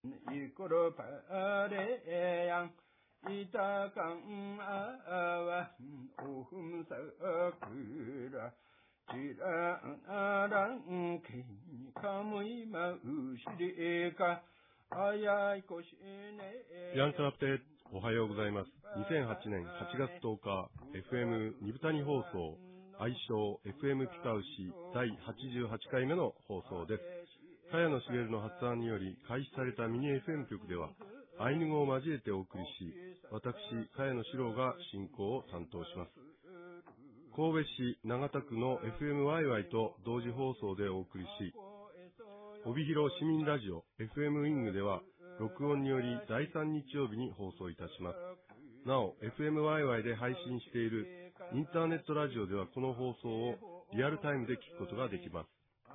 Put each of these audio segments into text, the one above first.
이끌어 바래양 이다강 아와 오흠사그라 지라나랑 기카무이 마우시리가 아야이 고시네 ヤンカラプテ、おはようございます。2008年8月10日、FM 二谷放送、愛称 FM ピカウシ第88回目の放送です。茅野茂の発案により開始されたミニ FM 局では、アイヌ語を交えてお送りし、私、茅野史郎が進行を担当します。神戸市長田区の FM ワイワイと同時放送でお送りし、帯広市民ラジオ FM ウィングでは録音により第3日曜日に放送いたします。なお FM ワイワイで配信しているインターネットラジオではこの放送をリアルタイムで聞くことができます。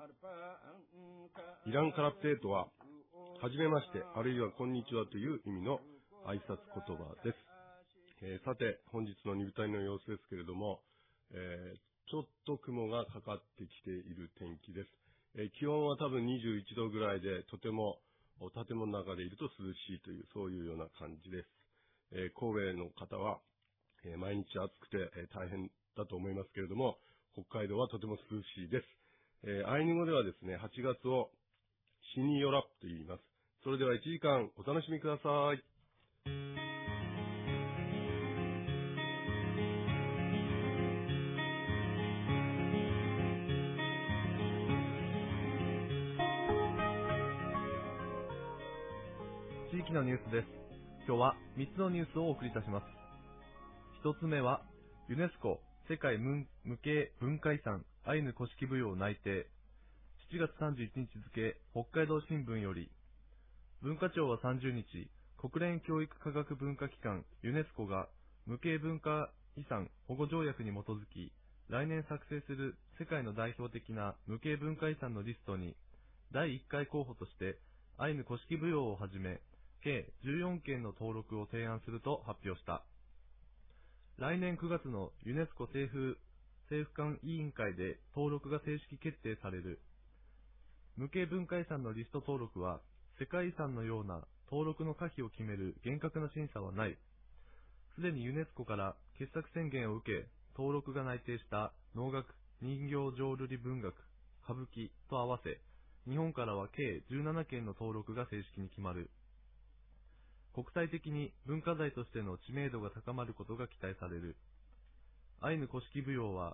イランカラプテートははじめましてあるいはこんにちはという意味の挨拶言葉です。さて本日の二谷の様子ですけれども、ちょっと雲がかかってきている天気です。気温は多分21度ぐらいで、とても建物の中でいると涼しいという、そういうような感じです。神戸の方は、毎日暑くて、大変だと思いますけれども、北海道はとても涼しいです。アイヌ語ではですね、8月をシニヨラと言います。それでは1時間お楽しみください。 地域のニュースです。今日は3つのニュースをお送りいたします。1つ目は、ユネスコ世界無形文化遺産アイヌ古式舞踊内定。7月31日付、北海道新聞より、文化庁は30日、国連教育科学文化機関ユネスコが無形文化遺産保護条約に基づき、来年作成する世界の代表的な無形文化遺産のリストに、第1回候補として、アイヌ古式舞踊をはじめ、計14件の登録を提案すると発表した。来年9月のユネスコ政府間委員会で登録が正式決定される。無形文化遺産のリスト登録は、世界遺産のような登録の可否を決める厳格な審査はない。すでにユネスコから傑作宣言を受け、登録が内定した能楽、人形浄瑠璃文学、歌舞伎と合わせ、日本からは計17件の登録が正式に決まる。国際的に文化財としての知名度が高まることが期待される。アイヌ古式舞踊は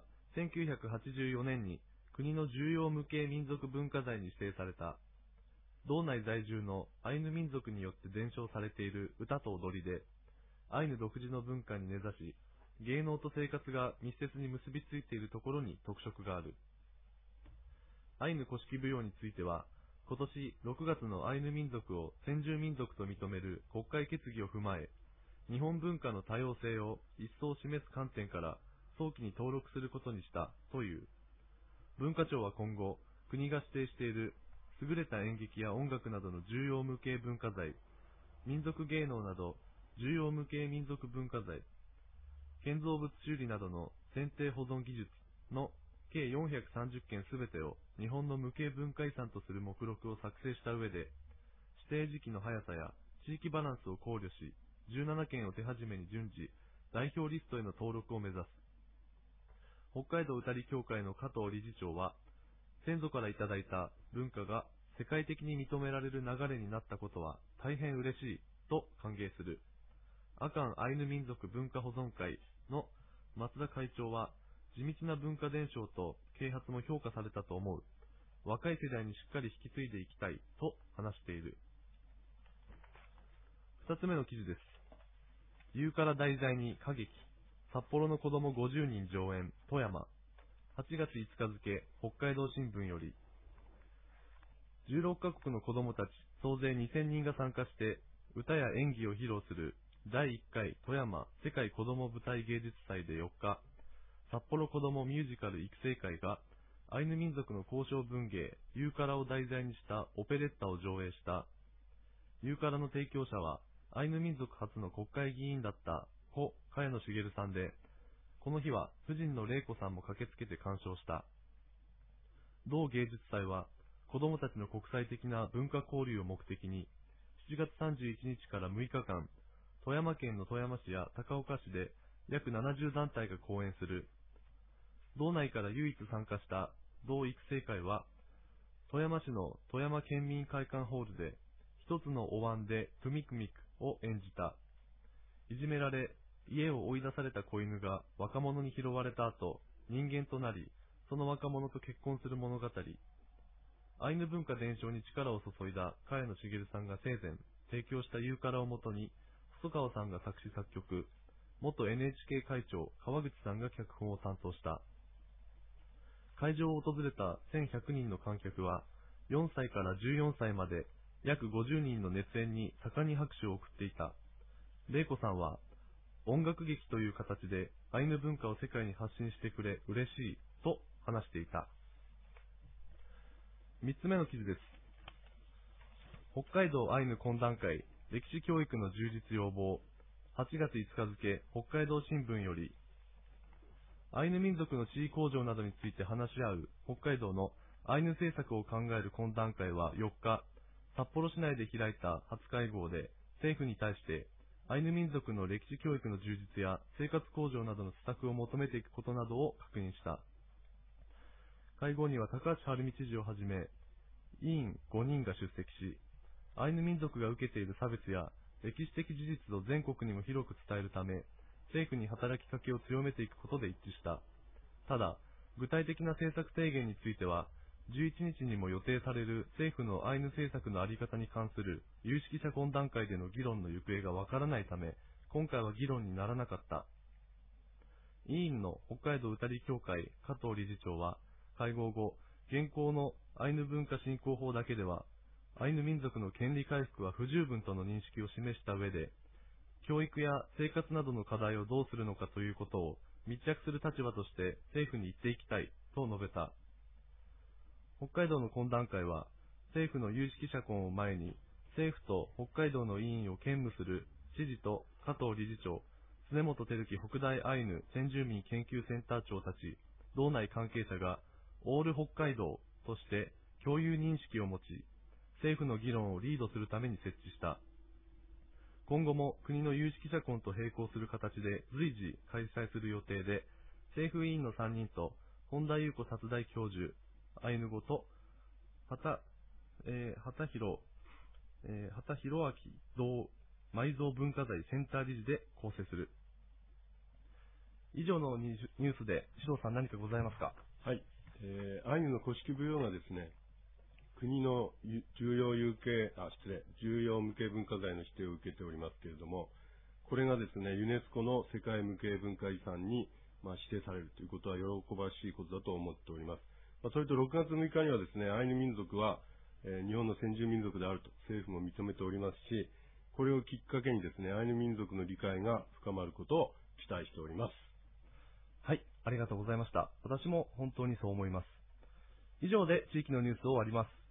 1984年に国の重要無形民族文化財に指定された。道内在住のアイヌ民族によって伝承されている歌と踊りで、アイヌ独自の文化に根ざし、芸能と生活が密接に結びついているところに特色がある。アイヌ古式舞踊については、今年6月のアイヌ民族を先住民族と認める国会決議を踏まえ、日本文化の多様性を一層示す観点から早期に登録することにしたという。文化庁は今後、国が指定している優れた演劇や音楽などの重要無形文化財、民族芸能など重要無形民族文化財、建造物修理などの選定保存技術の計430件すべてを日本の無形文化遺産とする目録を作成した上で、指定時期の速さや地域バランスを考慮し、17件を手始めに順次、代表リストへの登録を目指す。北海道歌理協会の加藤理事長は、先祖からいただいた文化が世界的に認められる流れになったことは大変嬉しいと歓迎する。阿寒アイヌ民族文化保存会の松田会長は、地道な文化伝承と啓発も評価されたと思う。若い世代にしっかり引き継いでいきたいと話している。二つ目の記事です。ユーカラ題材に歌劇。札幌の子供50人上演、富山。8月5日付、北海道新聞より。16カ国の子供たち総勢2000人が参加して歌や演技を披露する第1回富山世界子供舞台芸術祭で4日、札幌子どもミュージカル育成会がアイヌ民族の交渉文芸ユーカラを題材にしたオペレッタを上映した。ユーカラの提供者はアイヌ民族初の国会議員だった故茅野茂さんで、この日は夫人の玲子さんも駆けつけて鑑賞した。同芸術祭は子どもたちの国際的な文化交流を目的に 7月31日から6日間、富山県の富山市や高岡市で約70団体が講演する。道内から唯一参加した道育成会は、富山市の富山県民会館ホールで、一つのお椀でトゥミクミクを演じた。いじめられ、家を追い出された子犬が若者に拾われた後、人間となり、その若者と結婚する物語。アイヌ文化伝承に力を注いだ茅野茂さんが生前提供したユーカラをもとに、細川さんが作詞作曲、元 NHK 会長川口さんが脚本を担当した。会場を訪れた1100人の観客は、4歳から14歳まで約50人の熱演に盛んに拍手を送っていた。玲子さんは、音楽劇という形でアイヌ文化を世界に発信してくれ嬉しいと話していた。3つ目の記事です。北海道アイヌ懇談会歴史教育の充実要望。8月5日付北海道新聞より、アイヌ民族の地位向上などについて話し合う北海道のアイヌ政策を考える懇談会は4日、札幌市内で開いた初会合で政府に対してアイヌ民族の歴史教育の充実や生活向上などの施策を求めていくことなどを確認した。会合には高橋晴美知事をはじめ、委員5人が出席し、アイヌ民族が受けている差別や歴史的事実を全国にも広く伝えるため、政府に働きかけを強めていくことで一致した。ただ、具体的な政策提言については、11日にも予定される政府のアイヌ政策の在り方に関する有識者懇談会での議論の行方がわからないため、今回は議論にならなかった。委員の北海道歌理協会加藤理事長は、会合後、現行のアイヌ文化振興法だけでは、アイヌ民族の権利回復は不十分との認識を示した上で、教育や生活などの課題をどうするのかということを密着する立場として政府に言っていきたいと述べた。北海道の懇談会は、政府の有識者懇を前に、政府と北海道の委員を兼務する知事と加藤理事長、常本照樹北大アイヌ先住民研究センター長たち、道内関係者がオール北海道として共有認識を持ち、政府の議論をリードするために設置した。今後も国の有識者懇と並行する形で随時開催する予定で、政府委員の3人と本田裕子殺大教授、アイヌ語と畑弘明道埋蔵文化財センター理事で構成する。以上のニュースで、獅童さん何かございますか？ はい。アイヌの古式舞踊がですね、国の重要無形文化財の指定を受けておりますけれども、これがですね、ユネスコの世界無形文化遺産に、指定されるということは喜ばしいことだと思っております。それと6月6日にはですね、アイヌ民族は、日本の先住民族であると政府も認めておりますし、これをきっかけにですね、アイヌ民族の理解が深まることを期待しております。 はい、ありがとうございました。私も本当にそう思います。以上で地域のニュースを終わります。